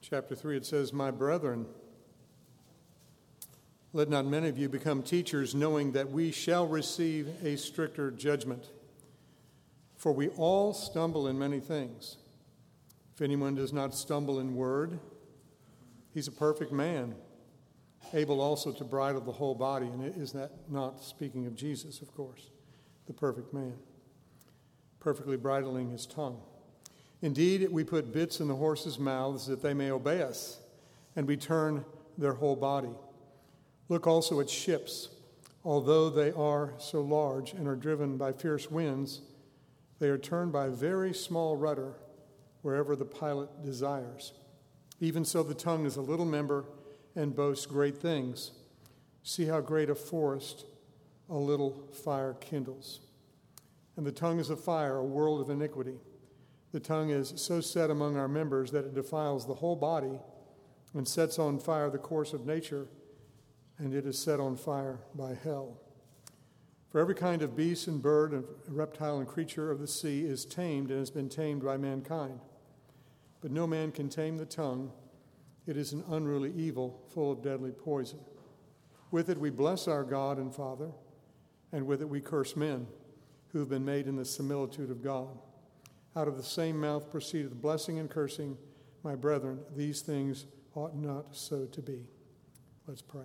chapter 3, it says, "My brethren, let not many of you become teachers, knowing that we shall receive a stricter judgment. For we all stumble in many things. If anyone does not stumble in word, he's a perfect man, able also to bridle the whole body." And is that not speaking of Jesus, of course, the perfect man, perfectly bridling his tongue? "Indeed, we put bits in the horses' mouths that they may obey us, and we turn their whole body. Look also at ships. Although they are so large and are driven by fierce winds, they are turned by a very small rudder wherever the pilot desires. Even so, the tongue is a little member and boasts great things. See how great a forest a little fire kindles. And the tongue is a fire, a world of iniquity. The tongue is so set among our members that it defiles the whole body and sets on fire the course of nature, and it is set on fire by hell. For every kind of beast and bird and reptile and creature of the sea is tamed and has been tamed by mankind. But no man can tame the tongue. It is an unruly evil, full of deadly poison. With it we bless our God and Father, and with it we curse men who have been made in the similitude of God. Out of the same mouth proceedeth blessing and cursing. My brethren, these things ought not so to be." Let's pray.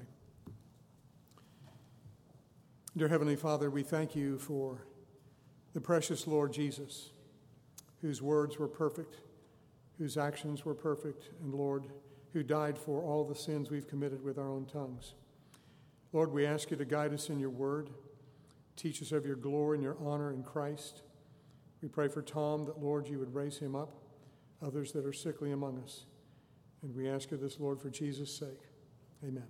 Dear Heavenly Father, we thank you for the precious Lord Jesus, whose words were perfect, whose actions were perfect, and Lord, who died for all the sins we've committed with our own tongues. Lord, we ask you to guide us in your word. Teach us of your glory and your honor in Christ. We pray for Tom that, Lord, you would raise him up, others that are sickly among us. And we ask you this, Lord, for Jesus' sake. Amen.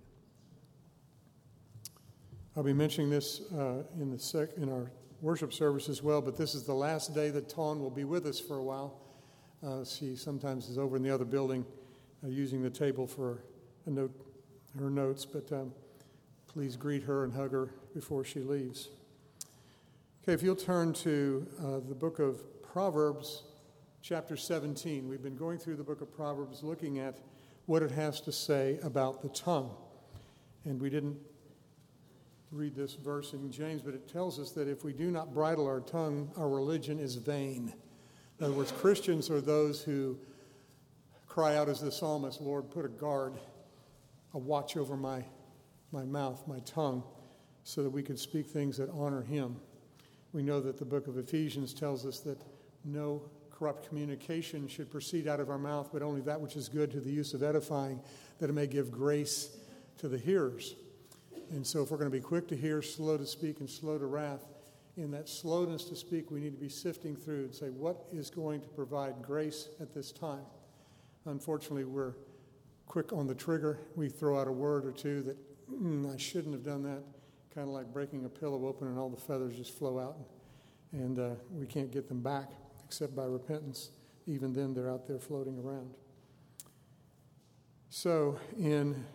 I'll be mentioning this in our worship service as well, but this is the last day that Tawn will be with us for a while. She sometimes is over in the other building using the table for her notes, but please greet her and hug her before she leaves. Okay, if you'll turn to the book of Proverbs, chapter 17. We've been going through the book of Proverbs looking at what it has to say about the tongue. And we didn't read this verse in James, but it tells us that if we do not bridle our tongue, our religion is vain. In other words, Christians are those who cry out as the psalmist, "Lord, put a guard, a watch over my mouth, my tongue, so that we can speak things that honor him." We know that the book of Ephesians tells us that no corrupt communication should proceed out of our mouth, but only that which is good to the use of edifying, that it may give grace to the hearers. And so if we're going to be quick to hear, slow to speak, and slow to wrath, in that slowness to speak, we need to be sifting through and say, what is going to provide grace at this time? Unfortunately, we're quick on the trigger. We throw out a word or two that, I shouldn't have done that. Kind of like breaking a pillow open and all the feathers just flow out. And we can't get them back except by repentance. Even then, they're out there floating around. So in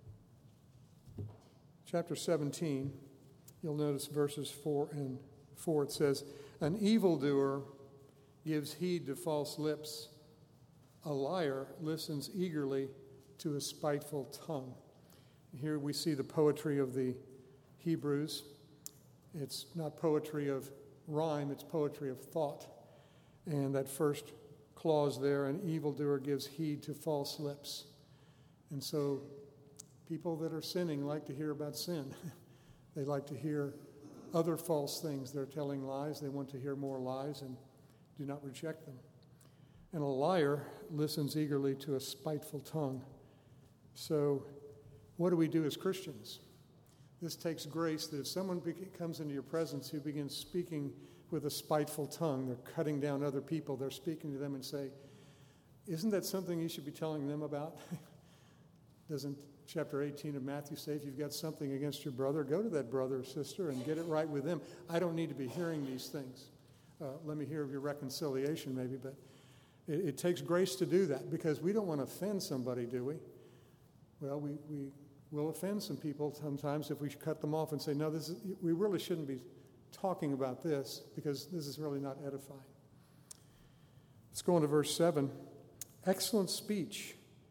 chapter 17, you'll notice verses 4 and 4. It says, "An evildoer gives heed to false lips. A liar listens eagerly to a spiteful tongue." Here we see the poetry of the Hebrews. It's not poetry of rhyme, it's poetry of thought. And that first clause there, "an evildoer gives heed to false lips." And so people that are sinning like to hear about sin. They like to hear other false things. They're telling lies. They want to hear more lies and do not reject them. And a liar listens eagerly to a spiteful tongue. So what do we do as Christians? This takes grace that if someone comes into your presence who begins speaking with a spiteful tongue, they're cutting down other people, they're speaking to them and say, isn't that something you should be telling them about? Doesn't chapter 18 of Matthew say if you've got something against your brother, go to that brother or sister and get it right with them? I don't need to be hearing these things. Let me hear of your reconciliation maybe, but it takes grace to do that because we don't want to offend somebody, do we? Well, we will offend some people sometimes if we cut them off and say, no, we really shouldn't be talking about this because this is really not edifying. Let's go on to verse 7. Excellent speech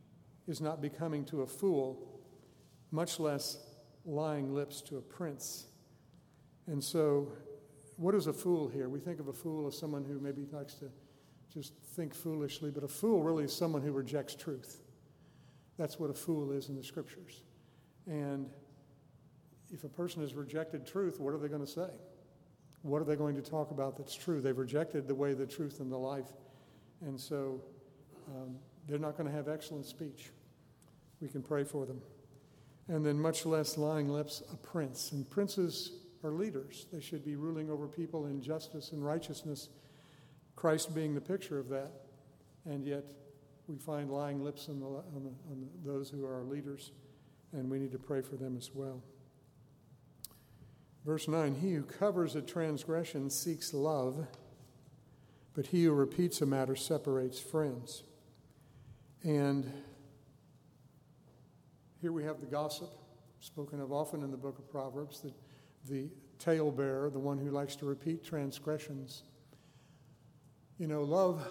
is not becoming to a fool, much less lying lips to a prince. And so, what is a fool here? We think of a fool as someone who maybe likes to just think foolishly, but a fool really is someone who rejects truth. That's what a fool is in the Scriptures. And if a person has rejected truth, what are they going to say? What are they going to talk about that's true? They've rejected the way, the truth, and the life. And so they're not going to have excellent speech. We can pray for them. And then much less lying lips, a prince. And princes are leaders. They should be ruling over people in justice and righteousness, Christ being the picture of that. And yet we find lying lips on those who are our leaders, and we need to pray for them as well. Verse 9, he who covers a transgression seeks love, but he who repeats a matter separates friends. And here we have the gossip, spoken of often in the book of Proverbs, the talebearer, the one who likes to repeat transgressions. You know,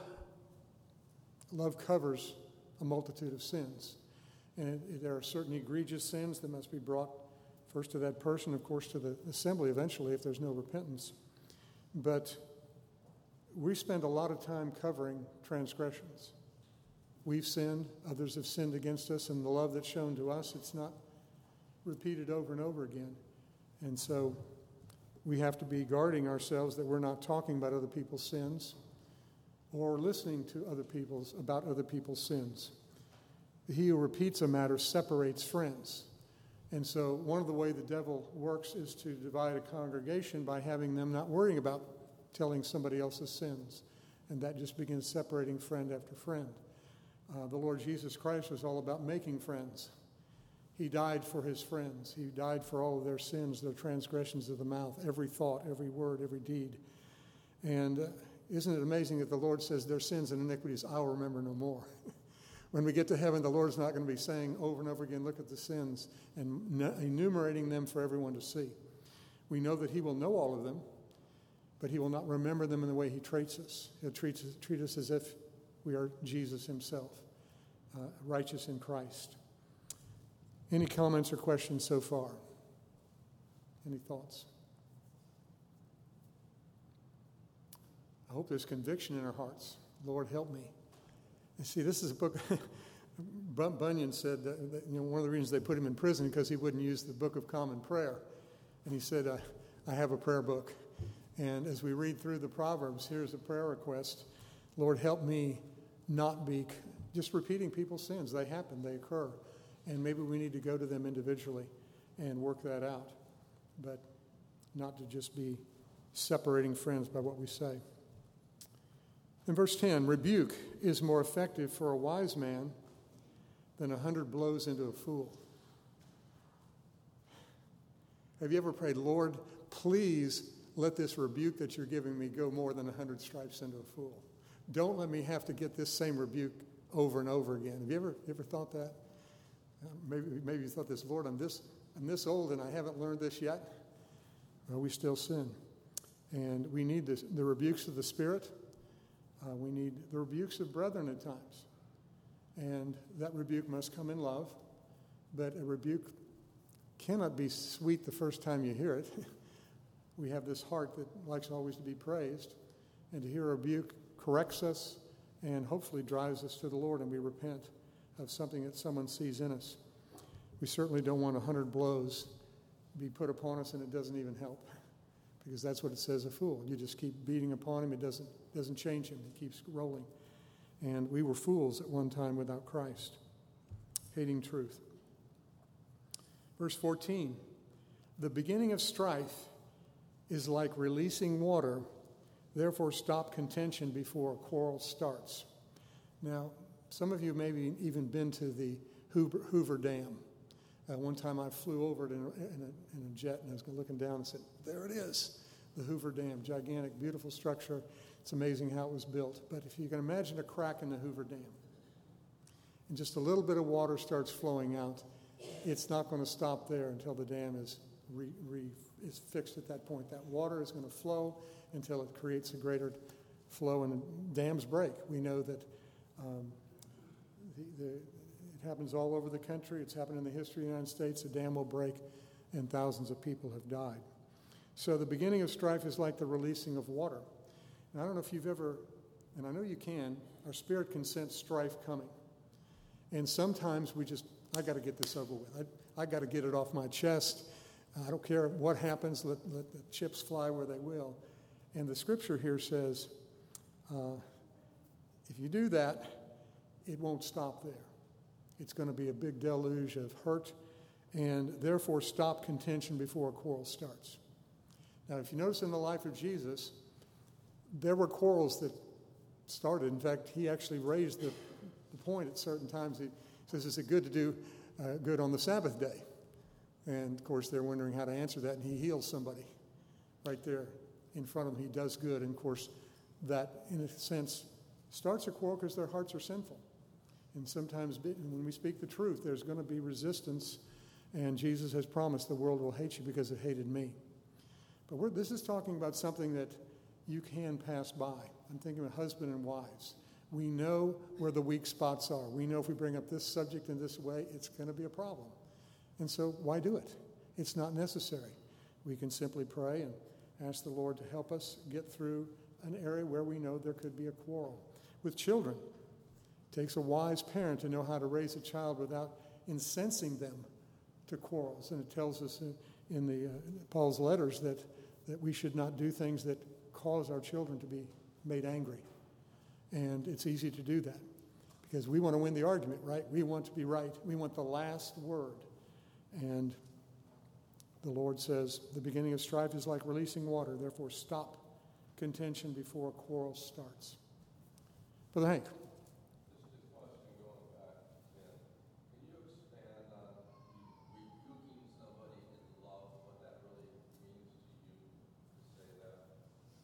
love covers a multitude of sins. And there are certain egregious sins that must be brought first to that person, of course, to the assembly eventually if there's no repentance. But we spend a lot of time covering transgressions. We've sinned, others have sinned against us, and the love that's shown to us, it's not repeated over and over again. And so we have to be guarding ourselves that we're not talking about other people's sins or listening to about other people's sins. He who repeats a matter separates friends. And so one of the ways the devil works is to divide a congregation by having them not worrying about telling somebody else's sins. And that just begins separating friend after friend. The Lord Jesus Christ was all about making friends. He died for his friends. He died for all of their sins, their transgressions of the mouth, every thought, every word, every deed. And isn't it amazing that the Lord says their sins and iniquities I'll remember no more? When we get to heaven, the Lord's not going to be saying over and over again, look at the sins, and enumerating them for everyone to see. We know that he will know all of them, but he will not remember them in the way he treats us. He'll treat us as if we are Jesus himself, righteous in Christ. Any comments or questions so far? Any thoughts? I hope there's conviction in our hearts. Lord, help me. And see, this is a book. Bunyan said that one of the reasons they put him in prison because he wouldn't use the Book of Common Prayer. And he said, I have a prayer book. And as we read through the Proverbs, here's a prayer request. Lord, help me not be just repeating people's sins. They happen, they occur. And maybe we need to go to them individually and work that out. But not to just be separating friends by what we say. In verse 10, rebuke is more effective for a wise man than 100 blows into a fool. Have you ever prayed, Lord, please let this rebuke that you're giving me go more than 100 stripes into a fool? Don't let me have to get this same rebuke over and over again. Have you ever thought that? Maybe you thought this, Lord, I'm this old and I haven't learned this yet. Well, we still sin. And we need the rebukes of the Spirit. We need the rebukes of brethren at times. And that rebuke must come in love. But a rebuke cannot be sweet the first time you hear it. We have this heart that likes always to be praised. And to hear a rebuke corrects us and hopefully drives us to the Lord and we repent of something that someone sees in us. We certainly don't want 100 blows be put upon us and it doesn't even help. Because that's what it says, a fool. You just keep beating upon him. It doesn't change him. He keeps rolling. And we were fools at one time without Christ, hating truth. Verse 14, the beginning of strife is like releasing water. Therefore, stop contention before a quarrel starts. Now, some of you maybe even been to the Hoover Dam. One time I flew over it in a jet and I was looking down and said, there it is, the Hoover Dam, gigantic, beautiful structure. It's amazing how it was built. But if you can imagine a crack in the Hoover Dam and just a little bit of water starts flowing out, it's not going to stop there until the dam is fixed at that point. That water is going to flow until it creates a greater flow and dams break. We know that it It happens all over the country. It's happened in the history of the United States. A dam will break, and thousands of people have died. So the beginning of strife is like the releasing of water. And I don't know if you've ever, and I know you can, our spirit can sense strife coming. And sometimes I got to get this over with. I got to get it off my chest. I don't care what happens. Let the chips fly where they will. And the scripture here says, if you do that, it won't stop there. It's going to be a big deluge of hurt, and therefore stop contention before a quarrel starts. Now, if you notice in the life of Jesus, there were quarrels that started. In fact, he actually raised the point at certain times. He says, is it good to do good on the Sabbath day? And, of course, they're wondering how to answer that, and he heals somebody right there in front of them. He does good, and, of course, that, in a sense, starts a quarrel because their hearts are sinful. And sometimes when we speak the truth, there's going to be resistance, and Jesus has promised the world will hate you because it hated me. But this is talking about something that you can pass by. I'm thinking of husband and wives. We know where the weak spots are. We know if we bring up this subject in this way, it's going to be a problem. And so why do it? It's not necessary. We can simply pray and ask the Lord to help us get through an area where we know there could be a quarrel. With children, it takes a wise parent to know how to raise a child without incensing them to quarrels. And it tells us in Paul's letters that we should not do things that cause our children to be made angry. And it's easy to do that because we want to win the argument, right? We want to be right. We want the last word. And the Lord says, the beginning of strife is like releasing water. Therefore, stop contention before a quarrel starts. Brother Hank. Just a question going back, Ken. Can you expand on rebuking somebody in love, what that really means to you to say that?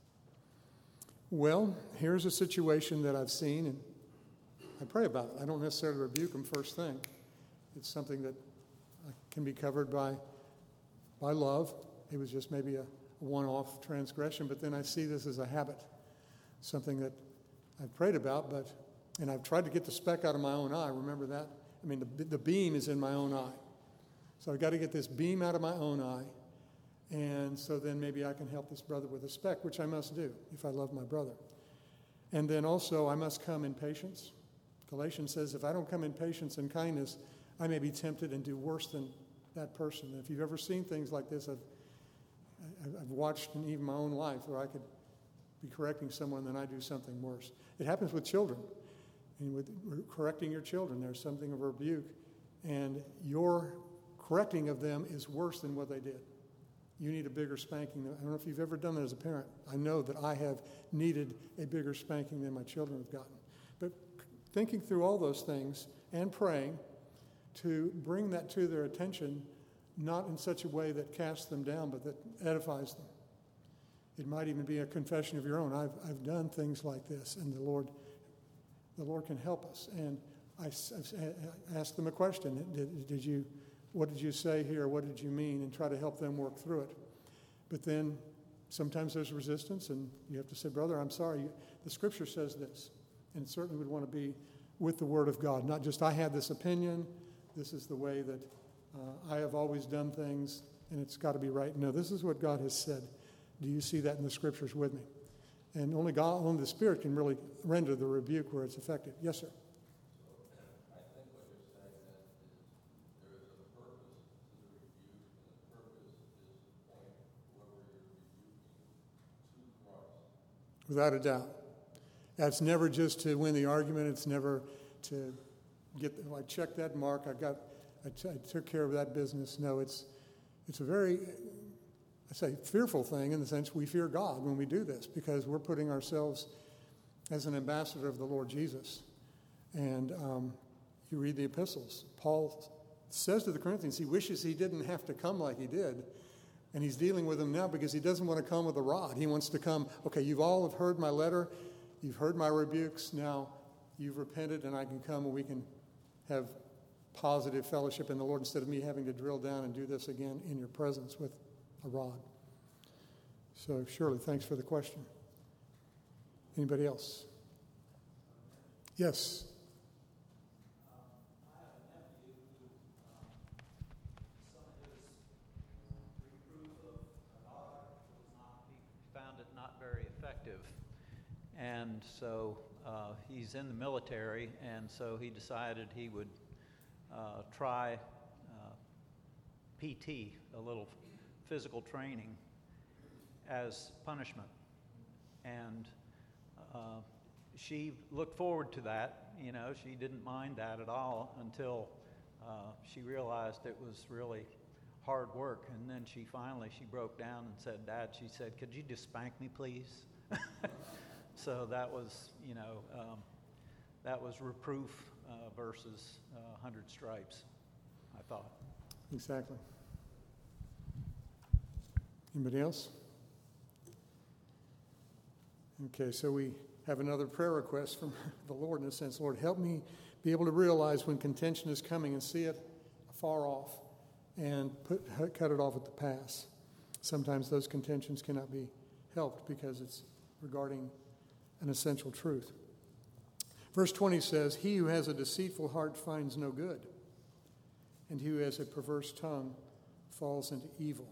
Well, here's a situation that I've seen, and I pray about it. I don't necessarily rebuke them first thing. It's something that can be covered by love. It was just maybe a one-off transgression, but then I see this as a habit, something that I've prayed about, and I've tried to get the speck out of my own eye. Remember that? I mean, the beam is in my own eye. So I've got to get this beam out of my own eye, and so then maybe I can help this brother with a speck, which I must do if I love my brother. And then also I must come in patience. Galatians says, if I don't come in patience and kindness, I may be tempted and do worse than that person. And if you've ever seen things like this, I've watched in even my own life where I could be correcting someone and then I do something worse. It happens with children. And with correcting your children, there's something of a rebuke, and your correcting of them is worse than what they did. You need a bigger spanking. I don't know if you've ever done that as a parent. I know that I have needed a bigger spanking than my children have gotten. But thinking through all those things and praying to bring that to their attention, not in such a way that casts them down, but that edifies them. It might even be a confession of your own. I've done things like this, and the Lord can help us. And I ask them a question. What did you say here? What did you mean? And try to help them work through it. But then sometimes there's resistance, and you have to say, brother, I'm sorry. The Scripture says this. And it certainly would want to be with the Word of God, not just I have this opinion. This is the way that I have always done things, and it's got to be right. No, this is what God has said. Do you see that in the Scriptures with me? And only the Spirit can really render the rebuke where it's effective. Yes, sir. I think what you're saying is there is a purpose to the rebuke, and the purpose is to point whoever you're rebuking to Christ. Without a doubt. That's never just to win the argument. It's never to I checked that mark. I took care of that business. No, it's a very, fearful thing in the sense we fear God when we do this, because we're putting ourselves as an ambassador of the Lord Jesus. And you read the epistles. Paul says to the Corinthians he wishes he didn't have to come like he did. And he's dealing with them now because he doesn't want to come with a rod. He wants to come, okay, you've all have heard my letter. You've heard my rebukes. Now you've repented, and I can come and we can have positive fellowship in the Lord instead of me having to drill down and do this again in your presence with a rod. So, Shirley, thanks for the question. Anybody else? Yes. I have a and so he's in the military, and so he decided he would try PT, a little physical training, as punishment. And she looked forward to that. You know, she didn't mind that at all until she realized it was really hard work. And then she broke down and said, "Dad," she said, "could you just spank me, please?" So that was, that was reproof versus 100 stripes, I thought. Exactly. Anybody else? Okay, so we have another prayer request from the Lord in a sense. Lord, help me be able to realize when contention is coming and see it far off and cut it off at the pass. Sometimes those contentions cannot be helped because it's regarding an essential truth. Verse 20 says, "He who has a deceitful heart finds no good, and he who has a perverse tongue falls into evil."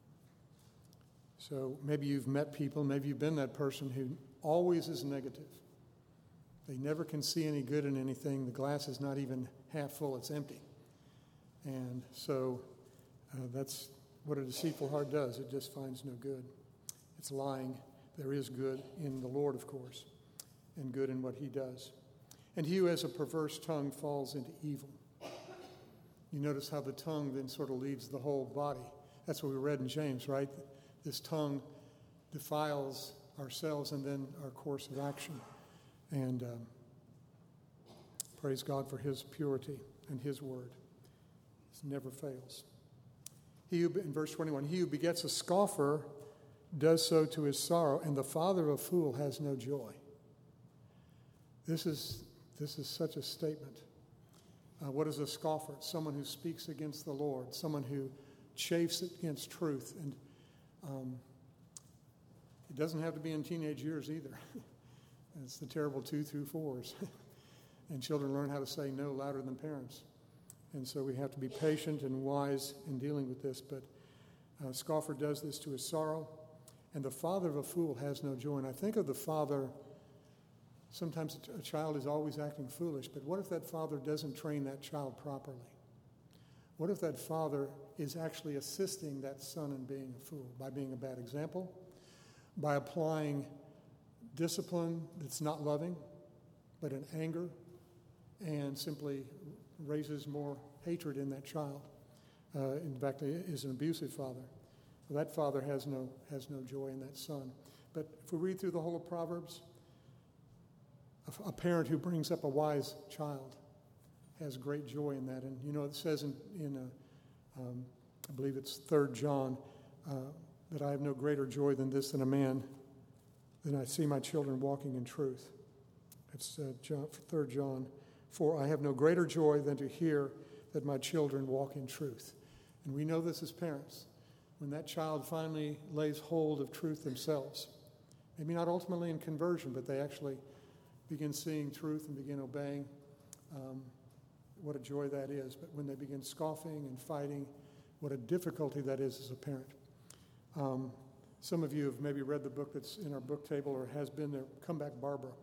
So maybe you've met people, maybe you've been that person who always is negative. They never can see any good in anything. The glass is not even half full, it's empty. And so that's what a deceitful heart does. It just finds no good. It's lying. There is good in the Lord, of course, and good in what he does. And he who has a perverse tongue falls into evil. You notice how the tongue then sort of leads the whole body. That's what we read in James, right? This tongue defiles ourselves and then our course of action. And praise God for his purity and his word. It never fails. In verse 21, "He who begets a scoffer does so to his sorrow, and the father of a fool has no joy." This is such a statement. What is a scoffer? It's someone who speaks against the Lord, someone who chafes against truth. And it doesn't have to be in teenage years either. It's the terrible 2 through 4s. And children learn how to say no louder than parents. And so we have to be patient and wise in dealing with this. But a scoffer does this to his sorrow. And the father of a fool has no joy. And I think of the father, sometimes a child is always acting foolish, but what if that father doesn't train that child properly? What if that father is actually assisting that son in being a fool by being a bad example, by applying discipline that's not loving, but in anger, and simply raises more hatred in that child? In fact, is an abusive father. Well, that father has no joy in that son. But if we read through the whole of Proverbs, a parent who brings up a wise child has great joy in that. And you know, it says in I believe it's 3 John, that I have no greater joy than this than a man, than I see my children walking in truth. It's 3 John 4. "I have no greater joy than to hear that my children walk in truth." And we know this as parents. When that child finally lays hold of truth themselves, maybe not ultimately in conversion, but they actually begin seeing truth and begin obeying, what a joy that is. But when they begin scoffing and fighting, what a difficulty that is as a parent. Some of you have maybe read the book that's in our book table or has been there, Come Back, Barbara.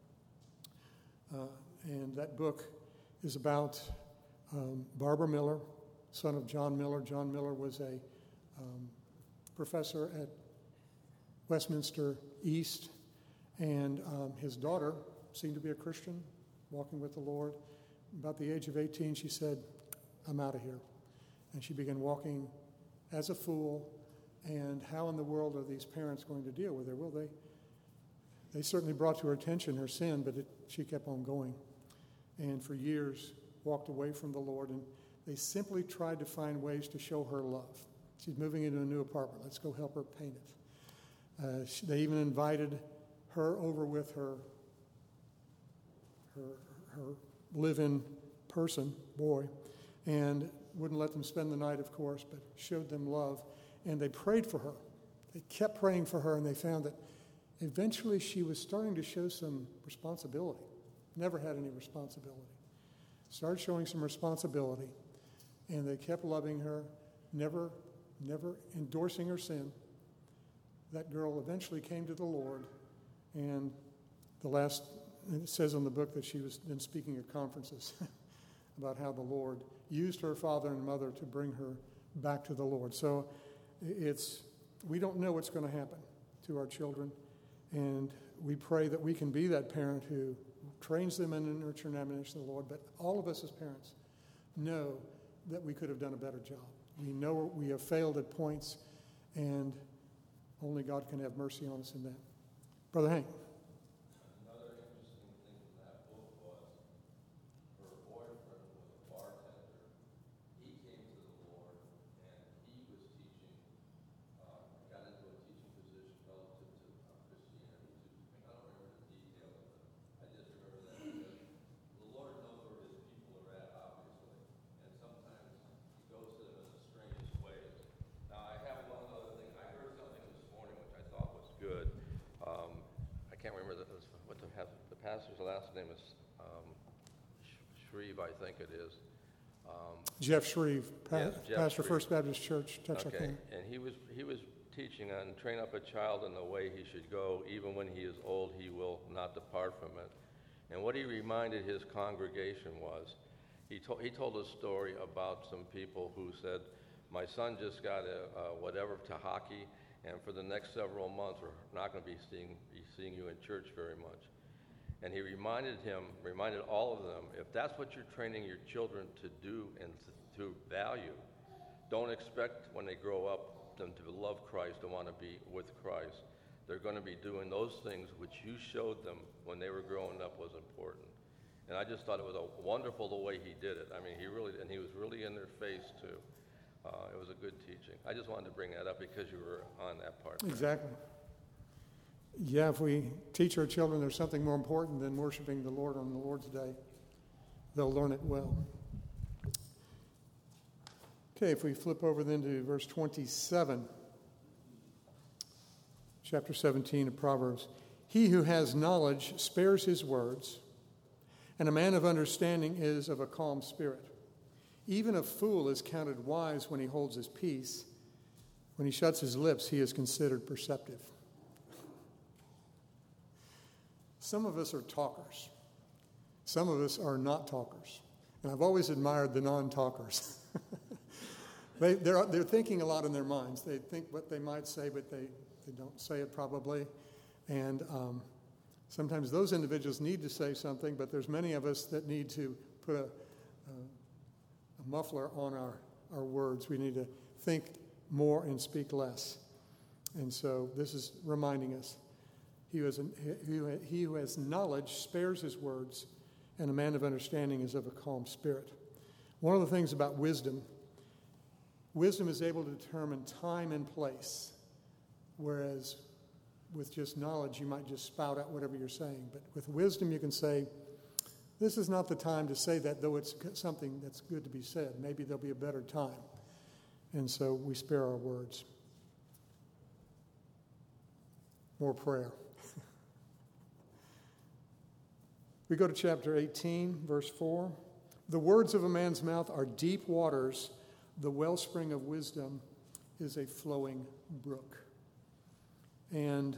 And that book is about Barbara Miller, son of John Miller. John Miller was a professor at Westminster East, and his daughter seemed to be a Christian, walking with the Lord. About the age of 18, she said, "I'm out of here." And she began walking as a fool. And how in the world are these parents going to deal with her? Well, they certainly brought to her attention her sin, but she kept on going. And for years walked away from the Lord, and they simply tried to find ways to show her love. She's moving into a new apartment. Let's go help her paint it. They even invited her over with her live-in person, boy, and wouldn't let them spend the night, of course, but showed them love. And they prayed for her. They kept praying for her, and they found that eventually she was starting to show some responsibility. Never had any responsibility. Started showing some responsibility, and they kept loving her, never endorsing her sin. That girl eventually came to the Lord, and It says in the book that she was then speaking at conferences about how the Lord used her father and mother to bring her back to the Lord. So we don't know what's going to happen to our children, and we pray that we can be that parent who trains them in the nurture and admonition of the Lord. But all of us as parents know that we could have done a better job. We know we have failed at points, and only God can have mercy on us in that. Brother Hank. Another interesting thing in that book was her boyfriend was a bartender. He came to the Lord, and he was teaching, got into a teaching position relative to Christianity. I don't remember the details of it. I just remember that because the Lord knows where his people are at, obviously, and sometimes he goes to them in the strangest ways. Now, I have one other thing. I heard something this morning which I thought was good. I can't remember what the pastor's last name is. Shreve, I think it is. Jeff Shreve, Yes, Jeff pastor, Shreve. First Baptist Church, Texarkana. Okay, and he was teaching on train up a child in the way he should go, even when he is old, he will not depart from it. And what he reminded his congregation was, he told a story about some people who said, my son just got a whatever to hockey, and for the next several months we're not going to be seeing you in church very much. And he reminded all of them, if that's what you're training your children to do and to value, don't expect when they grow up them to love Christ, to want to be with Christ. They're going to be doing those things which you showed them when they were growing up was important. And I just thought it was wonderful the way he did it. I mean, he was really in their face too. It was a good teaching. I just wanted to bring that up because you were on that part. Exactly. Yeah, if we teach our children there's something more important than worshiping the Lord on the Lord's Day, they'll learn it well. Okay, if we flip over then to verse 27, chapter 17 of Proverbs. He who has knowledge spares his words, and a man of understanding is of a calm spirit. Even a fool is counted wise when he holds his peace. When he shuts his lips, he is considered perceptive. Some of us are talkers. Some of us are not talkers. And I've always admired the non-talkers. They're thinking a lot in their minds. They think what they might say, but they don't say it probably. And sometimes those individuals need to say something, but there's many of us that need to put a muffler on our words. We need to think more and speak less. And so this is reminding us, he who has knowledge spares his words, and a man of understanding is of a calm spirit. One of the things about wisdom is able to determine time and place, whereas with just knowledge, you might just spout out whatever you're saying. But with wisdom, you can say, this is not the time to say that, though it's something that's good to be said. Maybe there'll be a better time. And so we spare our words. More prayer. We go to chapter 18, verse 4. The words of a man's mouth are deep waters. The wellspring of wisdom is a flowing brook. And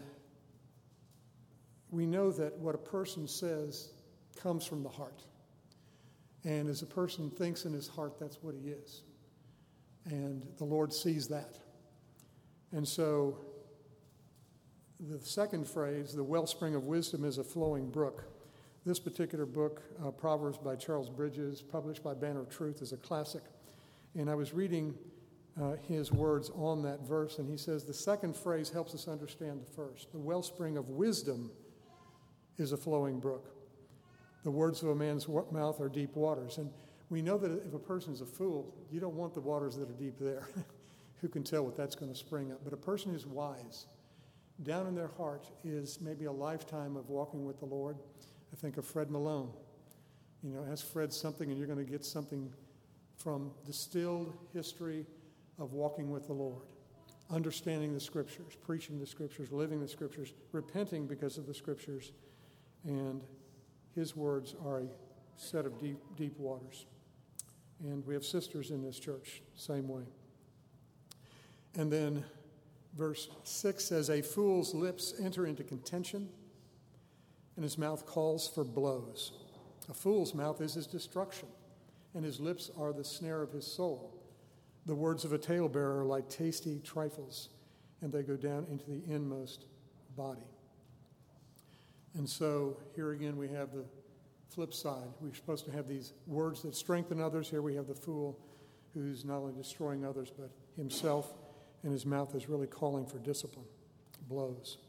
we know that what a person says comes from the heart. And as a person thinks in his heart, that's what he is. And the Lord sees that. And so the second phrase, the wellspring of wisdom is a flowing brook. This particular book, Proverbs by Charles Bridges, published by Banner of Truth, is a classic. And I was reading his words on that verse, and he says the second phrase helps us understand the first. The wellspring of wisdom is a flowing brook. The words of a man's mouth are deep waters. And we know that if a person is a fool, you don't want the waters that are deep there. Who can tell what that's going to spring up? But a person who's wise, down in their heart is maybe a lifetime of walking with the Lord. I think of Fred Malone. You know, ask Fred something and you're going to get something from distilled history of walking with the Lord. Understanding the Scriptures, preaching the Scriptures, living the Scriptures, repenting because of the Scriptures. And his words are a set of deep waters. And we have sisters in this church, same way. And then verse 6 says, a fool's lips enter into contention, and his mouth calls for blows. A fool's mouth is his destruction, and his lips are the snare of his soul. The words of a talebearer are like tasty trifles, and they go down into the inmost body. And so here again we have the flip side. We're supposed to have these words that strengthen others. Here we have the fool who's not only destroying others, but himself, and his mouth is really calling for discipline, blows.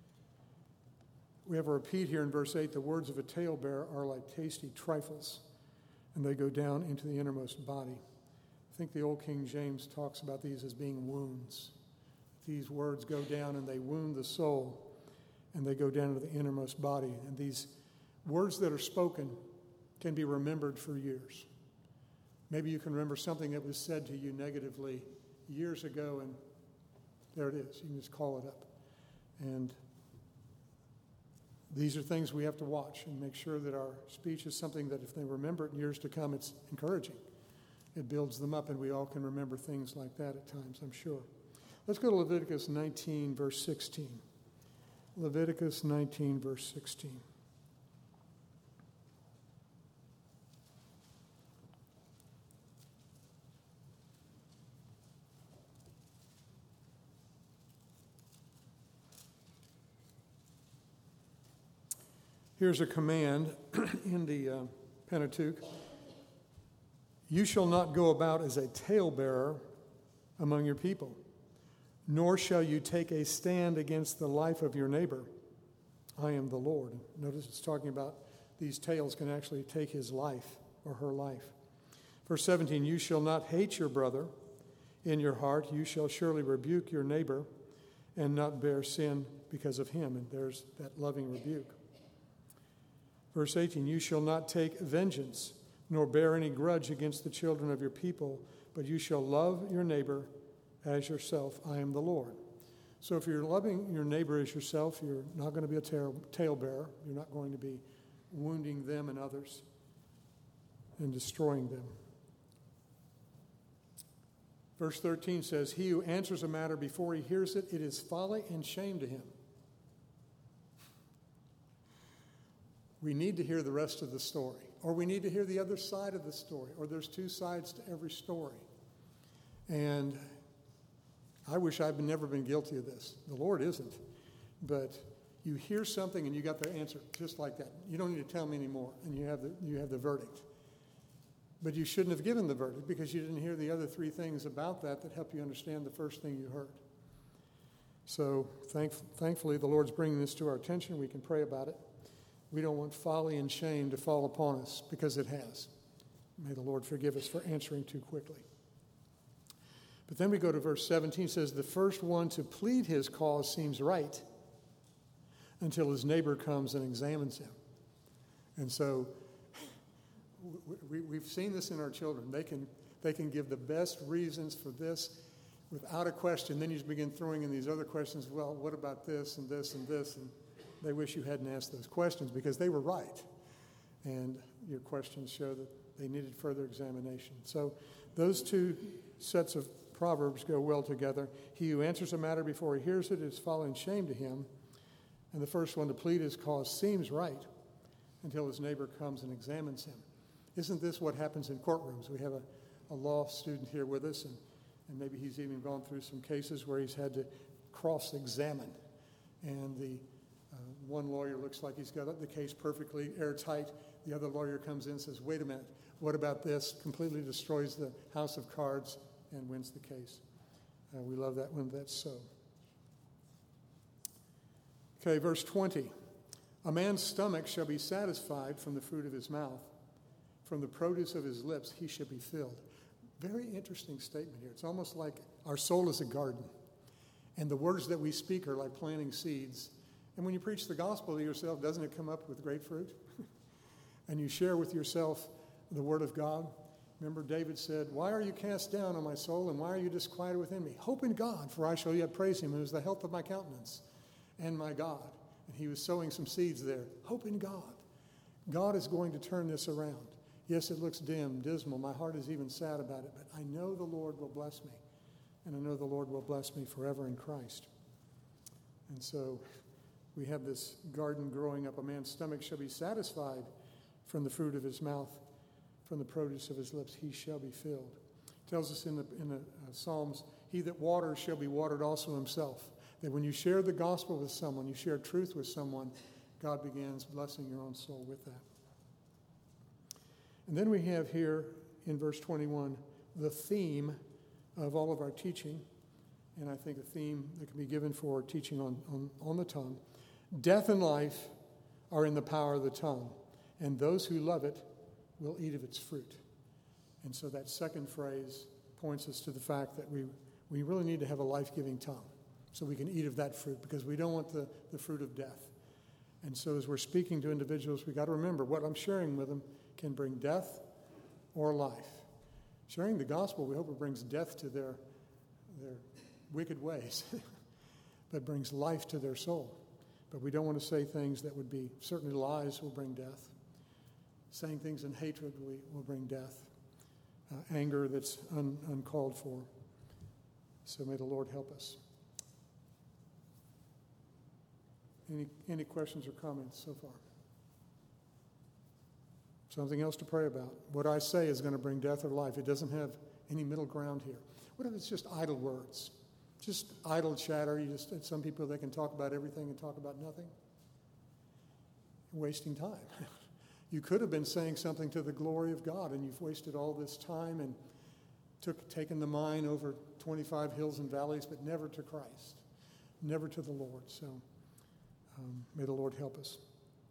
We have a repeat here in verse 8, the words of a talebearer are like tasty trifles, and they go down into the innermost body. I think the old King James talks about these as being wounds. These words go down and they wound the soul, and they go down to the innermost body. And these words that are spoken can be remembered for years. Maybe you can remember something that was said to you negatively years ago, and there it is. You can just call it up. And these are things we have to watch and make sure that our speech is something that if they remember it in years to come, it's encouraging. It builds them up, and we all can remember things like that at times, I'm sure. Let's go to Leviticus 19, verse 16. Leviticus 19, verse 16. Here's a command in the Pentateuch. You shall not go about as a talebearer among your people, nor shall you take a stand against the life of your neighbor. I am the Lord. Notice it's talking about these tales can actually take his life or her life. Verse 17, you shall not hate your brother in your heart. You shall surely rebuke your neighbor and not bear sin because of him. And there's that loving rebuke. Verse 18, you shall not take vengeance, nor bear any grudge against the children of your people, but you shall love your neighbor as yourself. I am the Lord. So if you're loving your neighbor as yourself, you're not going to be a talebearer. You're not going to be wounding them and others and destroying them. Verse 13 says, he who answers a matter before he hears it, it is folly and shame to him. We need to hear the rest of the story, or we need to hear the other side of the story, or there's two sides to every story. And I wish I've never been guilty of this. The Lord isn't. But you hear something and you got the answer just like that. You don't need to tell me anymore, and you have the verdict. But you shouldn't have given the verdict because you didn't hear the other three things about that help you understand the first thing you heard. So thankfully, the Lord's bringing this to our attention. We can pray about it. We don't want folly and shame to fall upon us because it has. May the Lord forgive us for answering too quickly. But then we go to verse 17. It says, the first one to plead his cause seems right until his neighbor comes and examines him. And so we've seen this in our children. They can give the best reasons for this without a question. Then you just begin throwing in these other questions. Well, what about this and this and this? And they wish you hadn't asked those questions because they were right. And your questions show that they needed further examination. So those two sets of proverbs go well together. He who answers a matter before he hears it is folly and shame to him. And the first one to plead his cause seems right until his neighbor comes and examines him. Isn't this what happens in courtrooms? We have a law student here with us, and maybe he's even gone through some cases where he's had to cross-examine. And the one lawyer looks like he's got the case perfectly airtight. The other lawyer comes in and says, wait a minute, what about this? Completely destroys the house of cards and wins the case. We love that when that's so. Okay, verse 20. A man's stomach shall be satisfied from the fruit of his mouth. From the produce of his lips he shall be filled. Very interesting statement here. It's almost like our soul is a garden. And the words that we speak are like planting seeds. And when you preach the gospel to yourself, doesn't it come up with great fruit? And you share with yourself the word of God. Remember, David said, why are you cast down, O my soul, and why are you disquieted within me? Hope in God, for I shall yet praise him, who is the health of my countenance and my God. And he was sowing some seeds there. Hope in God. God is going to turn this around. Yes, it looks dim, dismal. My heart is even sad about it, but I know the Lord will bless me. And I know the Lord will bless me forever in Christ. And so We have this garden growing up. A man's stomach shall be satisfied from the fruit of his mouth, from the produce of his lips he shall be filled. It tells us in the Psalms, he that waters shall be watered also himself. That when you share the gospel with someone, you share truth with someone, God begins blessing your own soul with that. And then we have here in verse 21 the theme of all of our teaching, and I think a theme that can be given for teaching on the tongue. Death and life are in the power of the tongue, and those who love it will eat of its fruit. And so that second phrase points us to the fact that we really need to have a life-giving tongue so we can eat of that fruit, because we don't want the fruit of death. And so as we're speaking to individuals, we've got to remember what I'm sharing with them can bring death or life. Sharing the gospel, we hope it brings death to their wicked ways, but brings life to their soul. But we don't want to say things that would be, certainly lies will bring death. Saying things in hatred will bring death. Anger that's uncalled for. So may the Lord help us. Any questions or comments so far? Something else to pray about. What I say is going to bring death or life. It doesn't have any middle ground here. What if it's just idle words? Just idle chatter. Some people, they can talk about everything and talk about nothing. Wasting time. You could have been saying something to the glory of God, and you've wasted all this time and taken the mind over 25 hills and valleys, but never to Christ, never to the Lord. So may the Lord help us.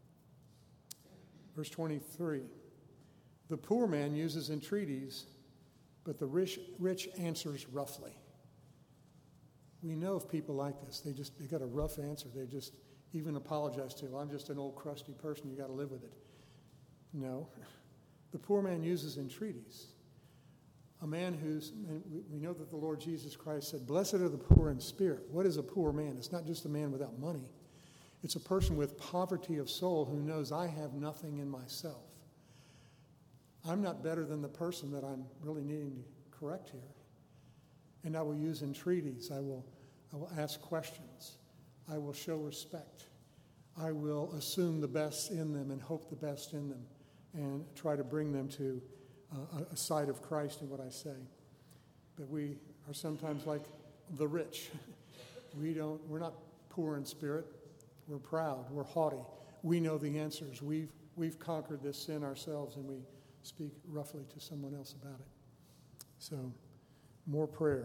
Verse 23, the poor man uses entreaties, but the rich answers roughly. We know of people like this. They got a rough answer. They just even apologize to, well, I'm just an old crusty person. You got to live with it. No. The poor man uses entreaties. A man and we know that the Lord Jesus Christ said, blessed are the poor in spirit. What is a poor man? It's not just a man without money. It's a person with poverty of soul who knows I have nothing in myself. I'm not better than the person that I'm really needing to correct here. And I will use entreaties. I will ask questions. I will show respect. I will assume the best in them and hope the best in them and try to bring them to a side of Christ in what I say. But we are sometimes like the rich. We're not poor in spirit. We're proud. We're haughty. We know the answers. We've conquered this sin ourselves, and we speak roughly to someone else about it. So, more prayer.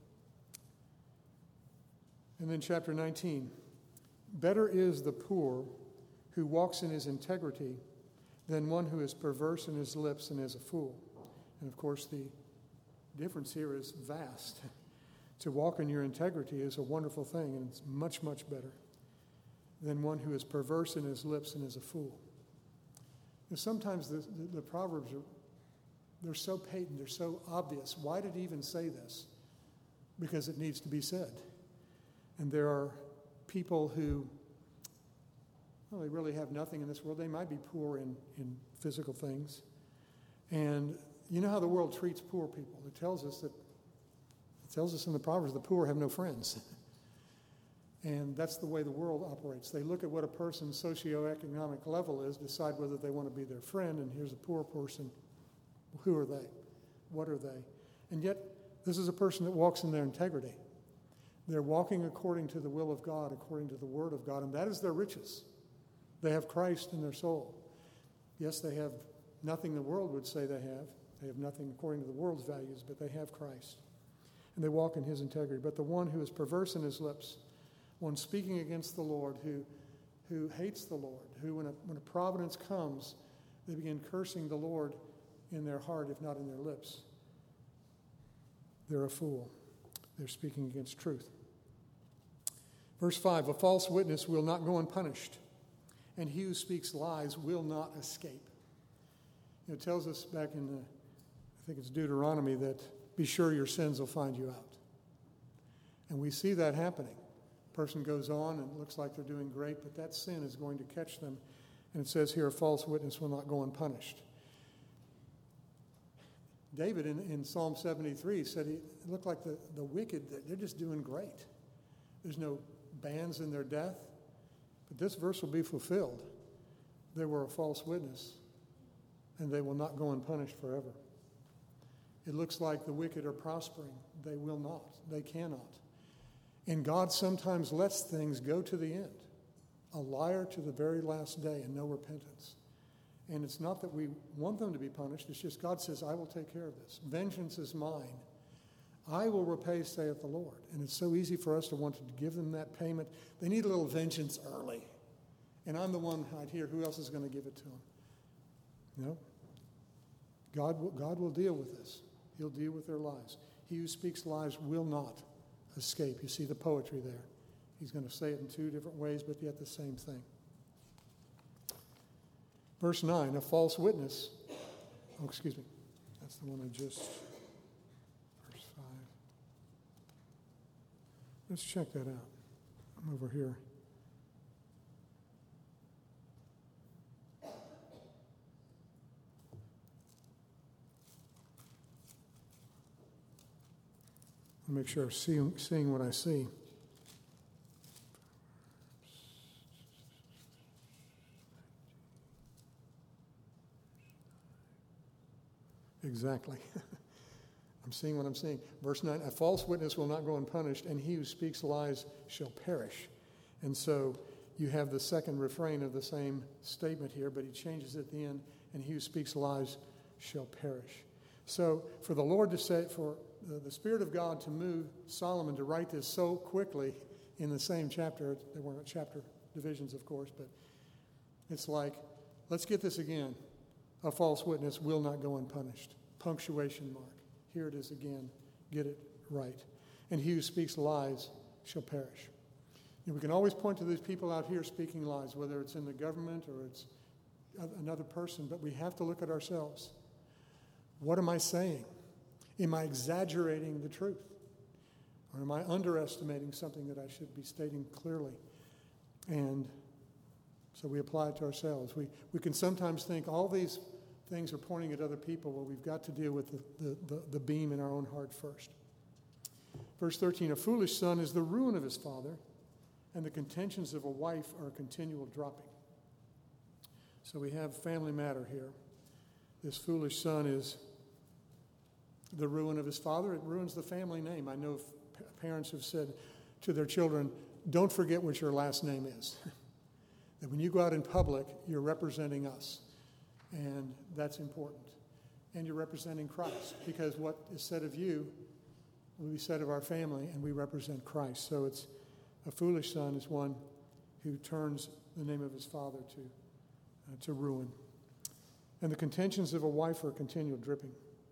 And then chapter 19. Better is the poor who walks in his integrity than one who is perverse in his lips and is a fool. And of course, the difference here is vast. To walk in your integrity is a wonderful thing, and it's much, much better than one who is perverse in his lips and is a fool. And sometimes the Proverbs they're so patent, they're so obvious. Why did he even say this? Because it needs to be said. And there are people who, well, they really have nothing in this world. They might be poor in physical things. And you know how the world treats poor people. It tells us in the Proverbs, the poor have no friends. And that's the way the world operates. They look at what a person's socioeconomic level is, decide whether they want to be their friend, and here's a poor person. Who are they? What are they? And yet, this is a person that walks in their integrity. They're walking according to the will of God, according to the Word of God, and that is their riches. They have Christ in their soul. Yes, they have nothing the world would say they have. They have nothing according to the world's values, but they have Christ. And they walk in his integrity. But the one who is perverse in his lips, one speaking against the Lord, who hates the Lord, who when a providence comes, they begin cursing the Lord in their heart, if not in their lips. They're a fool. They're speaking against truth. Verse 5, a false witness will not go unpunished, and he who speaks lies will not escape. It tells us back in, I think it's Deuteronomy, that be sure your sins will find you out. And we see that happening. A person goes on and it looks like they're doing great, but that sin is going to catch them. And it says here, a false witness will not go unpunished. David in Psalm 73 said it looked like the wicked, they're just doing great. There's no bands in their death. But this verse will be fulfilled. They were a false witness, and they will not go unpunished forever. It looks like the wicked are prospering. They will not. They cannot. And God sometimes lets things go to the end, a liar to the very last day and no repentance. And it's not that we want them to be punished. It's just God says, I will take care of this. Vengeance is mine. I will repay, saith the Lord. And it's so easy for us to want to give them that payment. They need a little vengeance early. And I'm the one out here. Who else is going to give it to them? No. God will deal with this. He'll deal with their lies. He who speaks lies will not escape. You see the poetry there. He's going to say it in two different ways, but yet the same thing. Verse 9, a false witness. Oh, excuse me. That's the one I just... Verse 5. Let's check that out. I'm over here. I'll make sure I'm seeing what I see. Exactly. I'm seeing what I'm seeing. Verse 9, a false witness will not go unpunished, and he who speaks lies shall perish. And so you have the second refrain of the same statement here, but he changes it at the end, and he who speaks lies shall perish. So for the Lord to say, for the Spirit of God to move Solomon to write this so quickly in the same chapter, there weren't chapter divisions, of course, but it's like, let's get this again. A false witness will not go unpunished. Punctuation mark. Here it is again. Get it right. And he who speaks lies shall perish. And we can always point to these people out here speaking lies, whether it's in the government or it's another person, but we have to look at ourselves. What am I saying? Am I exaggerating the truth? Or am I underestimating something that I should be stating clearly? And so we apply it to ourselves. We can sometimes think all these things are pointing at other people. Well, we've got to deal with the beam in our own heart first. Verse 13, a foolish son is the ruin of his father, and the contentions of a wife are a continual dropping. So we have family matter here. This foolish son is the ruin of his father. It ruins the family name. I know parents have said to their children, don't forget what your last name is. That when you go out in public, you're representing us. And that's important. And you're representing Christ, because what is said of you will be said of our family, and we represent Christ. So it's a foolish son is one who turns the name of his father to ruin. And the contentions of a wife are continual dripping.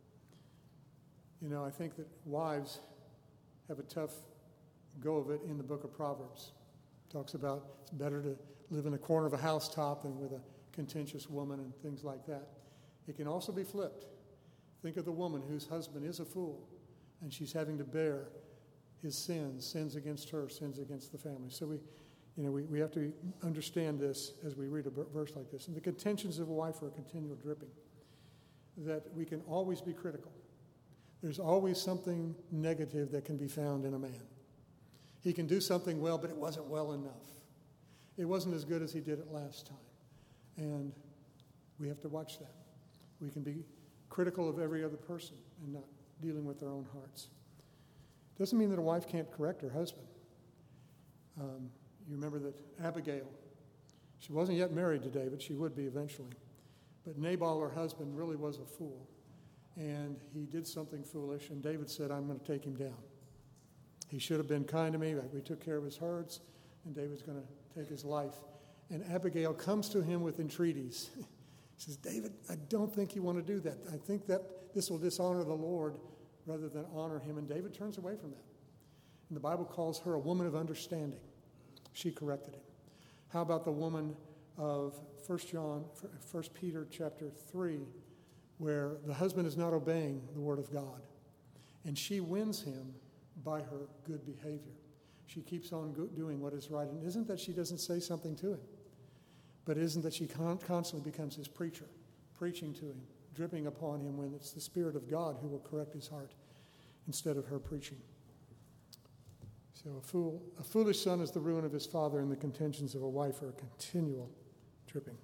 You know, I think that wives have a tough go of it in the book of Proverbs. It talks about it's better to live in a corner of a housetop than with a contentious woman and things like that. It can also be flipped. Think of the woman whose husband is a fool, and she's having to bear his sins against her, sins against the family. So we have to understand this as we read a verse like this. And the contentions of a wife are a continual dripping. That we can always be critical. There's always something negative that can be found in a man. He can do something well, but it wasn't well enough. It wasn't as good as he did it last time. And we have to watch that. We can be critical of every other person and not dealing with their own hearts. Doesn't mean that a wife can't correct her husband. You remember that Abigail, she wasn't yet married to David. She would be eventually. But Nabal, her husband, really was a fool. And he did something foolish, and David said, I'm going to take him down. He should have been kind to me. We took care of his herds, and David's going to take his life. And Abigail comes to him with entreaties. She says, David, I don't think you want to do that. I think that this will dishonor the Lord rather than honor him. And David turns away from that. And the Bible calls her a woman of understanding. She corrected him. How about the woman of 1 Peter chapter 3, where the husband is not obeying the word of God, and she wins him by her good behavior. She keeps on doing what is right. And isn't that she doesn't say something to him, but isn't that she constantly becomes his preacher, preaching to him, dripping upon him when it's the Spirit of God who will correct his heart instead of her preaching. So a foolish son is the ruin of his father, and the contentions of a wife are a continual dripping.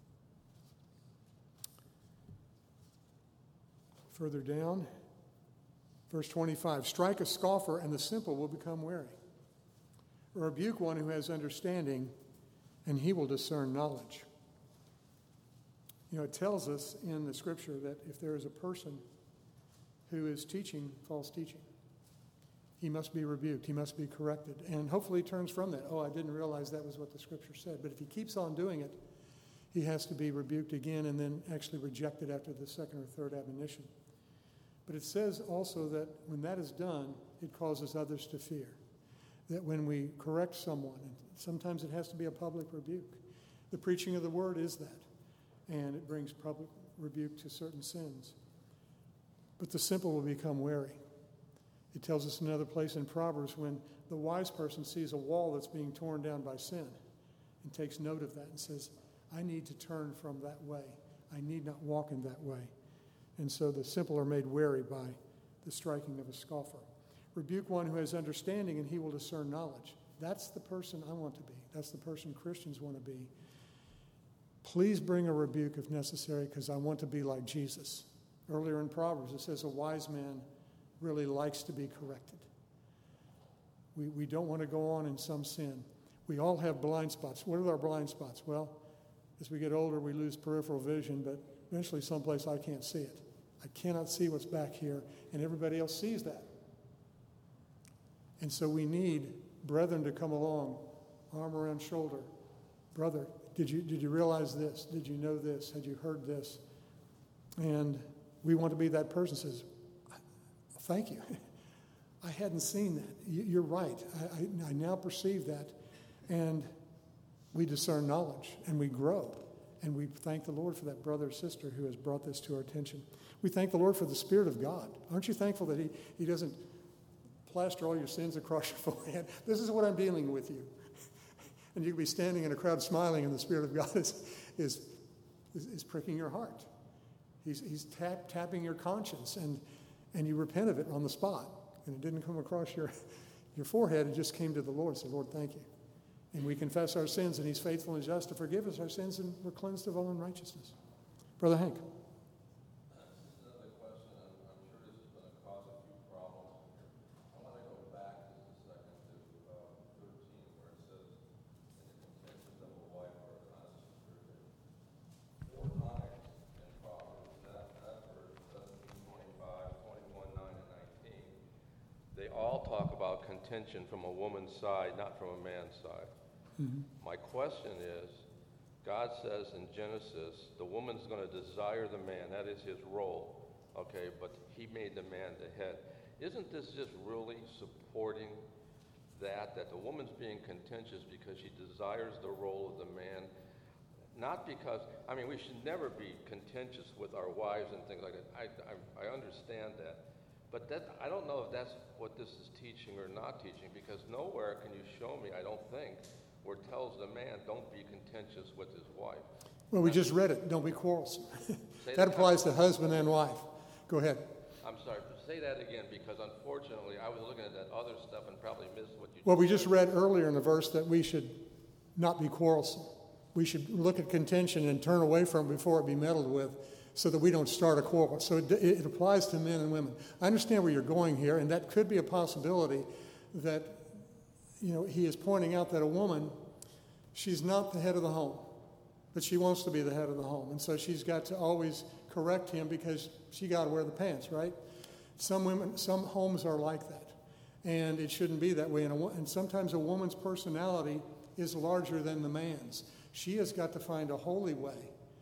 Further down, verse 25, strike a scoffer, and the simple will become wary. Rebuke one who has understanding, and he will discern knowledge. You know, it tells us in the scripture that if there is a person who is teaching false teaching, he must be rebuked, he must be corrected, and hopefully he turns from that. Oh, I didn't realize that was what the scripture said. But if he keeps on doing it, he has to be rebuked again and then actually rejected after the second or third admonition. But it says also that when that is done, it causes others to fear. That when we correct someone, and sometimes it has to be a public rebuke, the preaching of the word is that, and it brings public rebuke to certain sins. But the simple will become wary. It tells us another place in Proverbs when the wise person sees a wall that's being torn down by sin and takes note of that and says, I need to turn from that way. I need not walk in that way. And so the simple are made wary by the striking of a scoffer. Rebuke one who has understanding, and he will discern knowledge. That's the person I want to be. That's the person Christians want to be. Please bring a rebuke if necessary, because I want to be like Jesus. Earlier in Proverbs, it says a wise man really likes to be corrected. We don't want to go on in some sin. We all have blind spots. What are our blind spots? Well, as we get older, we lose peripheral vision, but eventually someplace I can't see it. I cannot see what's back here, and everybody else sees that. And so we need brethren to come along, arm around shoulder. Brother, did you realize this? Did you know this? Had you heard this? And we want to be that person who says, thank you. I hadn't seen that. You're right. I now perceive that. And we discern knowledge, and we grow. And we thank the Lord for that brother or sister who has brought this to our attention. We thank the Lord for the Spirit of God. Aren't you thankful that He doesn't plaster all your sins across your forehead? This is what I'm dealing with you. And you can be standing in a crowd smiling, and the Spirit of God is pricking your heart. He's tapping your conscience, and you repent of it on the spot. And it didn't come across your forehead. It just came to the Lord. So, Lord, thank you. And we confess our sins, and He's faithful and just to forgive us our sins, and we're cleansed of all unrighteousness. Brother Hank. Another question. I'm sure this is going to cause a few problems here. I want to go back just a second to 13, where it says, in the contentions of a wife or a constant virgin. 4 times in Proverbs, that verse, 17, 25, 21, 9, and 19, they all talk about contention from a woman's side, not from a man's side. Mm-hmm. My question is, God says in Genesis, the woman's going to desire the man. That is his role. Okay, but He made the man the head. Isn't this just really supporting that the woman's being contentious because she desires the role of the man? Not because, we should never be contentious with our wives and things like that. I understand that. But I don't know if that's what this is teaching or not teaching, because nowhere can you show me, I don't think, where it tells the man, don't be contentious with his wife. Well, we just read it. Don't be quarrelsome. That applies to husband and wife. Go ahead. I'm sorry. Say that again, because unfortunately, I was looking at that other stuff and probably missed what you Well, we just read earlier in the verse that we should not be quarrelsome. We should look at contention and turn away from it before it be meddled with, so that we don't start a quarrel. So it applies to men and women. I understand where you're going here, and that could be a possibility that, he is pointing out that a woman, she's not the head of the home, but she wants to be the head of the home. And so she's got to always correct him because she got to wear the pants, right? Some homes are like that, and it shouldn't be that way. And sometimes a woman's personality is larger than the man's. She has got to find a holy way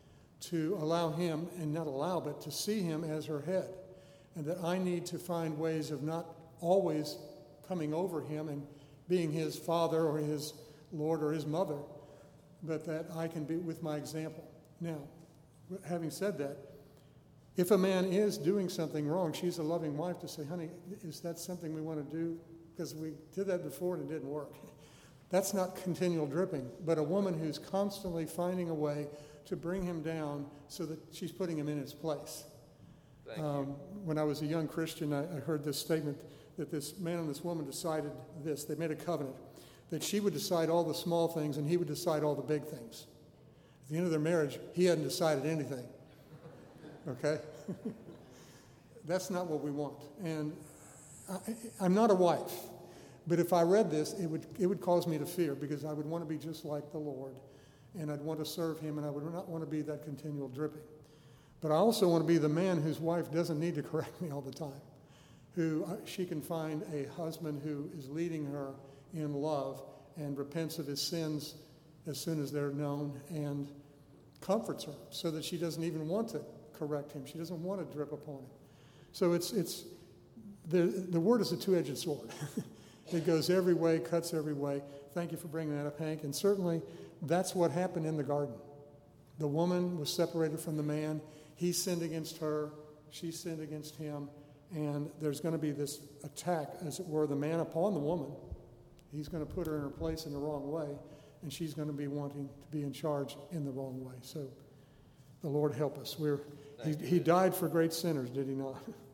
to allow him, and not allow, but to see him as her head. And that I need to find ways of not always coming over him and being his father or his Lord or his mother, but that I can be with my example. Now, having said that, if a man is doing something wrong, she's a loving wife to say, honey, is that something we want to do? Because we did that before and it didn't work. That's not continual dripping, but a woman who's constantly finding a way to bring him down so that she's putting him in his place. Thank you. When I was a young Christian, I heard this statement that this man and this woman decided this. They made a covenant that she would decide all the small things and he would decide all the big things. At the end of their marriage, he hadn't decided anything. Okay? That's not what we want. And I'm not a wife, but if I read this, it would cause me to fear, because I would want to be just like the Lord, and I'd want to serve him, and I would not want to be that continual dripping. But I also want to be the man whose wife doesn't need to correct me all the time, who she can find a husband who is leading her in love and repents of his sins as soon as they're known and comforts her so that she doesn't even want to correct him. She doesn't want to drip upon him. So it's the word is a two-edged sword. It goes every way, cuts every way. Thank you for bringing that up, Hank. And certainly that's what happened in the garden. The woman was separated from the man. He sinned against her. She sinned against him. And there's going to be this attack, as it were, the man upon the woman. He's going to put her in her place in the wrong way, and she's going to be wanting to be in charge in the wrong way. So the Lord help us. He died for great sinners, did he not?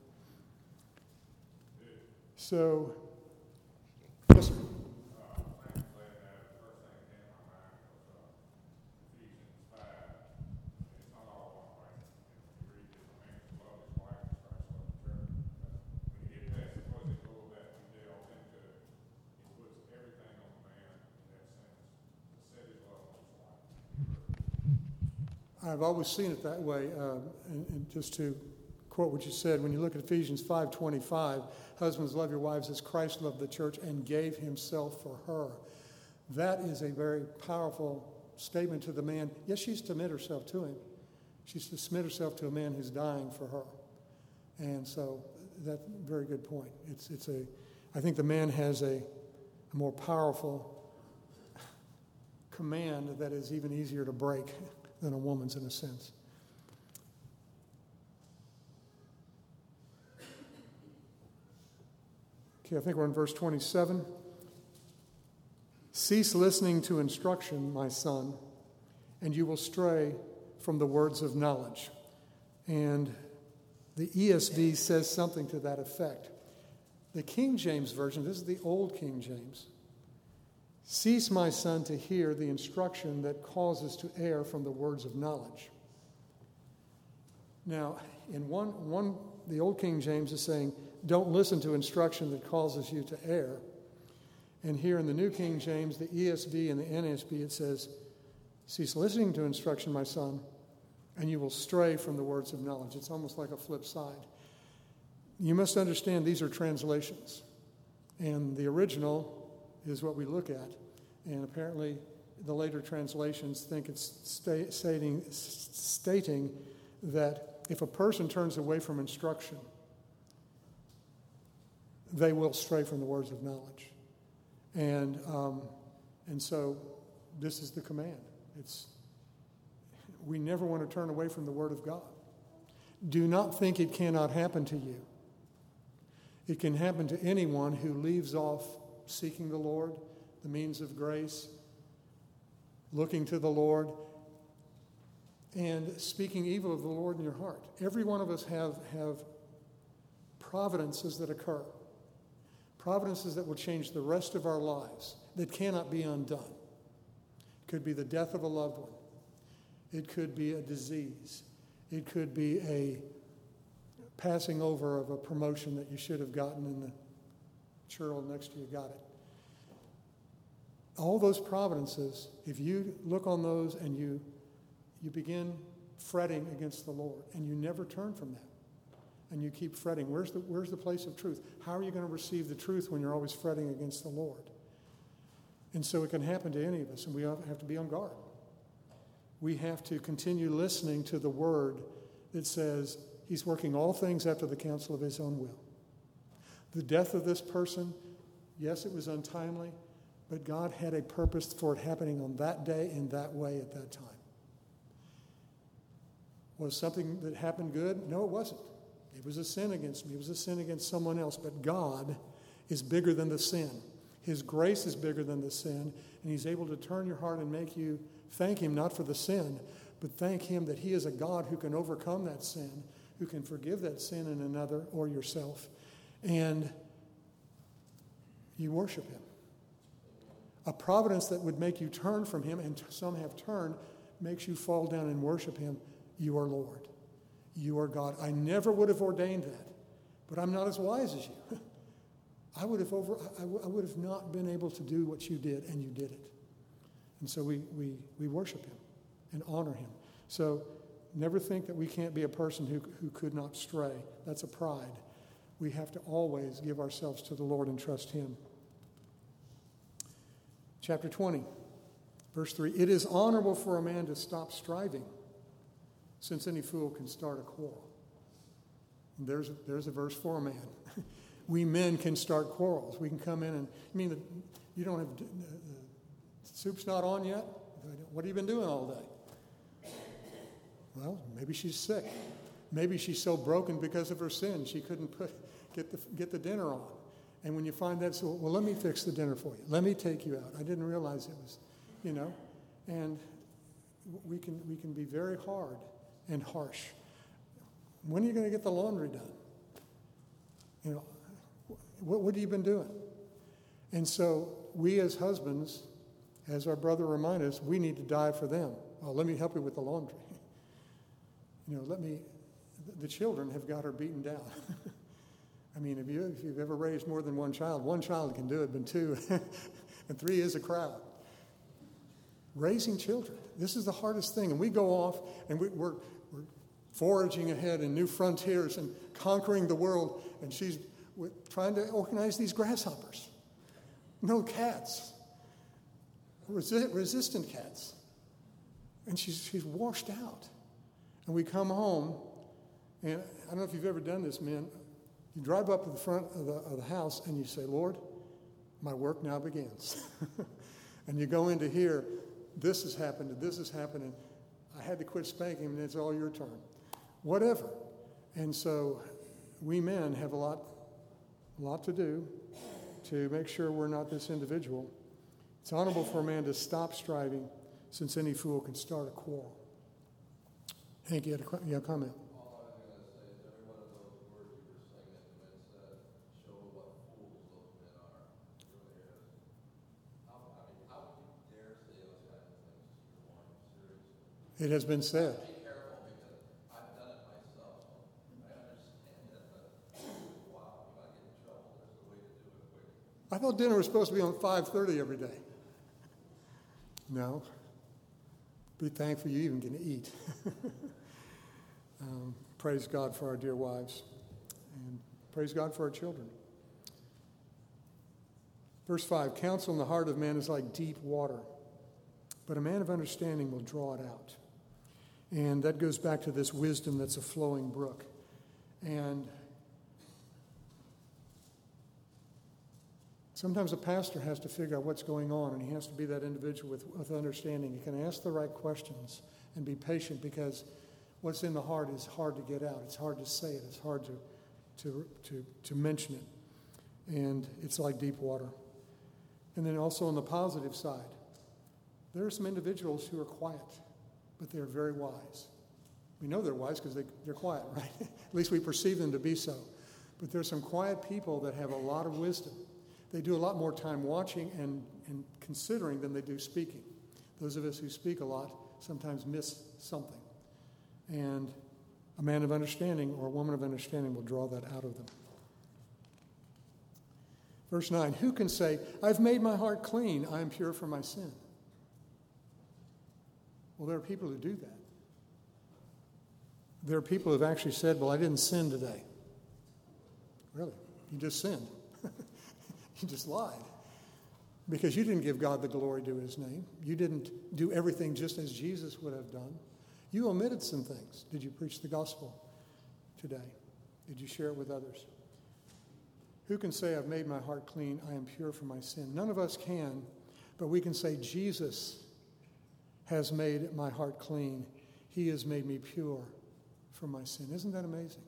So, yes, sir. I've always seen it that way, and just to quote what you said, when you look at Ephesians 5:25, husbands, love your wives as Christ loved the church and gave himself for her. That is a very powerful statement to the man. Yes, she's to submit herself to him. She's to submit herself to a man who's dying for her. And so that's a very good point. I think the man has a more powerful command that is even easier to break than a woman's, in a sense. Okay, I think we're in verse 27. Cease listening to instruction, my son, and you will stray from the words of knowledge. And the ESV says something to that effect. The King James Version, this is the old King James. Cease, my son, to hear the instruction that causes to err from the words of knowledge. Now, in one, the old King James is saying, don't listen to instruction that causes you to err. And here in the New King James, the ESV and the NSB, it says, cease listening to instruction, my son, and you will stray from the words of knowledge. It's almost like a flip side. You must understand these are translations. And the original is what we look at. And apparently the later translations think it's stating that if a person turns away from instruction, they will stray from the words of knowledge. And so this is the command. We never want to turn away from the Word of God. Do not think it cannot happen to you. It can happen to anyone who leaves off seeking the Lord, the means of grace, looking to the Lord, and speaking evil of the Lord in your heart. Every one of us have providences that occur, providences that will change the rest of our lives, that cannot be undone. It could be the death of a loved one. It could be a disease. It could be a passing over of a promotion that you should have gotten and the churl next to you got it. All those providences, if you look on those and you begin fretting against the Lord and you never turn from that and you keep fretting, where's the place of truth? How are you going to receive the truth when you're always fretting against the Lord? And so it can happen to any of us, and we have to be on guard. We have to continue listening to the word that says he's working all things after the counsel of his own will. The death of this person, yes, it was untimely, but God had a purpose for it happening on that day in that way at that time. Was something that happened good? No, it wasn't. It was a sin against me. It was a sin against someone else. But God is bigger than the sin. His grace is bigger than the sin, and he's able to turn your heart and make you thank him not for the sin, but thank him that he is a God who can overcome that sin who can forgive that sin in another or yourself, and you worship him. A providence that would make you turn from him, and some have turned, makes you fall down and worship him. You are Lord. You are God. I never would have ordained that, but I'm not as wise as you. I would have not been able to do what you did, and you did it. And so we worship him and honor him. So never think that we can't be a person who could not stray. That's a pride. We have to always give ourselves to the Lord and trust him. Chapter 20, verse 3. It is honorable for a man to stop striving, since any fool can start a quarrel. And there's a verse for a man. We men can start quarrels. We can come in and, you don't have, soup's not on yet? What have you been doing all day? Well, maybe she's sick. Maybe she's so broken because of her sin she couldn't get the dinner on. And when you find that, so, well, let me fix the dinner for you. Let me take you out. I didn't realize it was, and we can be very hard and harsh. When are you going to get the laundry done? What have you been doing? And so we as husbands, as our brother reminded us, we need to die for them. Oh, let me help you with the laundry. The children have got her beaten down. If you've ever raised more than one child can do it, but two and three is a crowd. Raising children, this is the hardest thing. And we go off and we're foraging ahead in new frontiers and conquering the world, and she's trying to organize these grasshoppers. No cats. Resistant cats. And she's washed out. And we come home, and I don't know if you've ever done this, men. You drive up to the front of the house and you say, Lord, my work now begins. And you go into here, this has happened, and this has happened, and I had to quit spanking, and it's all your turn. Whatever. And so we men have a lot to do to make sure we're not this individual. It's honorable for a man to stop striving, since any fool can start a quarrel. Hank, you had a comment? All I'm going to say is every one of those words you were saying that the men said show what fools those men are. It really is. How would you dare say those kind of things to your wife? Seriously. It has been said. Be careful, because I've done it myself. I understand it, but wow, you might get in trouble. There's a way to do it quick. I thought dinner was supposed to be on 5:30 every day. No. Be thankful you even get to eat. Praise God for our dear wives. And praise God for our children. Verse 5, counsel in the heart of man is like deep water, but a man of understanding will draw it out. And that goes back to this wisdom that's a flowing brook. And sometimes a pastor has to figure out what's going on, and he has to be that individual with understanding. He can ask the right questions and be patient, because what's in the heart is hard to get out. It's hard to say it. It's hard to mention it. And it's like deep water. And then also on the positive side, there are some individuals who are quiet, but they're very wise. We know they're wise because they're quiet, right? At least we perceive them to be so. But there's some quiet people that have a lot of wisdom. They do a lot more time watching and considering than they do speaking. Those of us who speak a lot sometimes miss something. And a man of understanding or a woman of understanding will draw that out of them. Verse 9, who can say, I've made my heart clean, I am pure from my sin? Well, there are people who do that. There are people who have actually said, well, I didn't sin today. Really? You just sinned. You just lied. Because you didn't give God the glory due his name. You didn't do everything just as Jesus would have done. You omitted some things. Did you preach the gospel today? Did you share it with others? Who can say, I've made my heart clean, I am pure from my sin? None of us can, but we can say, Jesus has made my heart clean. He has made me pure from my sin. Isn't that amazing?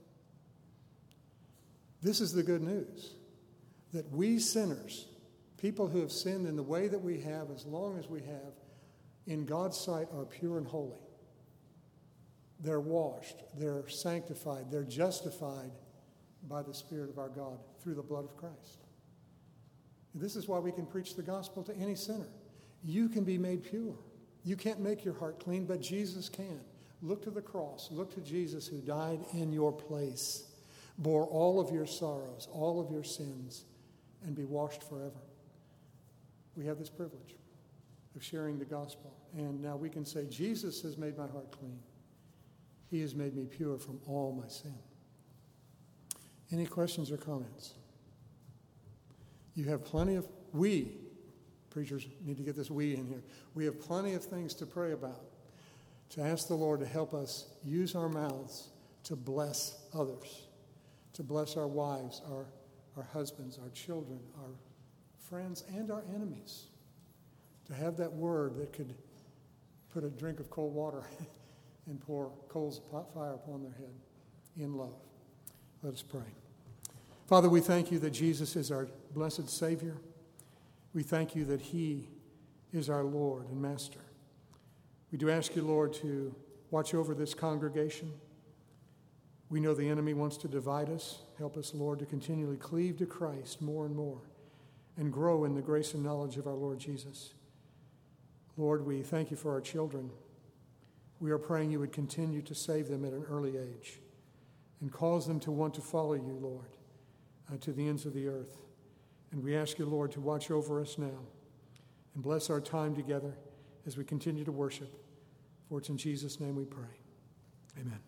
This is the good news, that we sinners, people who have sinned in the way that we have, as long as we have, in God's sight are pure and holy. they're washed, they're sanctified, they're justified by the Spirit of our God through the blood of Christ. And this is why we can preach the gospel to any sinner. You can be made pure. You can't make your heart clean, but Jesus can. Look to the cross. Look to Jesus who died in your place, bore all of your sorrows, all of your sins, and be washed forever. We have this privilege of sharing the gospel. And now we can say, Jesus has made my heart clean. He has made me pure from all my sin. Any questions or comments? You have plenty of, preachers need to get this we in here. We have plenty of things to pray about, to ask the Lord to help us use our mouths to bless others, to bless our wives, our husbands, our children, our friends, and our enemies. To have that word that could put a drink of cold water and pour coals of fire upon their head in love. Let us pray. Father, we thank you that Jesus is our blessed Savior. We thank you that he is our Lord and Master. We do ask you, Lord, to watch over this congregation. We know the enemy wants to divide us. Help us, Lord, to continually cleave to Christ more and more and grow in the grace and knowledge of our Lord Jesus. Lord, we thank you for our children. We are praying you would continue to save them at an early age and cause them to want to follow you, Lord, to the ends of the earth. And we ask you, Lord, to watch over us now and bless our time together as we continue to worship. For it's in Jesus' name we pray. Amen.